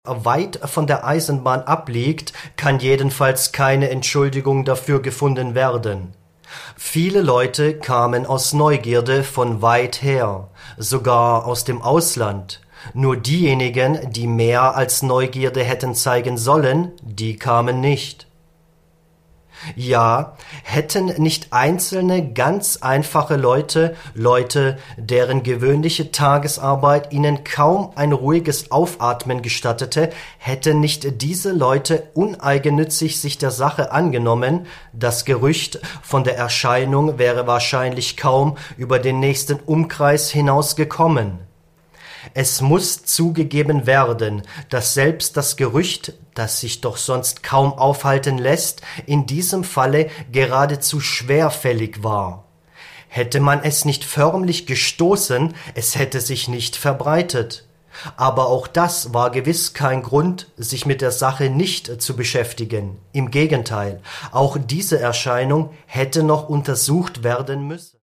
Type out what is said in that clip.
weit von der Eisenbahn abliegt, kann jedenfalls keine Entschuldigung dafür gefunden werden. Viele Leute kamen aus Neugierde von weit her, sogar aus dem Ausland. Nur diejenigen, die mehr als Neugierde hätten zeigen sollen, die kamen nicht. Ja, hätten nicht einzelne ganz einfache Leute, deren gewöhnliche Tagesarbeit ihnen kaum ein ruhiges Aufatmen gestattete, hätten nicht diese Leute uneigennützig sich der Sache angenommen, das Gerücht von der Erscheinung wäre wahrscheinlich kaum über den nächsten Umkreis hinaus gekommen. Es muß zugegeben werden, dass selbst das Gerücht, das sich doch sonst kaum aufhalten lässt, in diesem Falle geradezu schwerfällig war. Hätte man es nicht förmlich gestoßen, es hätte sich nicht verbreitet. Aber auch das war gewiss kein Grund, sich mit der Sache nicht zu beschäftigen. Im Gegenteil, auch diese Erscheinung hätte noch untersucht werden müssen.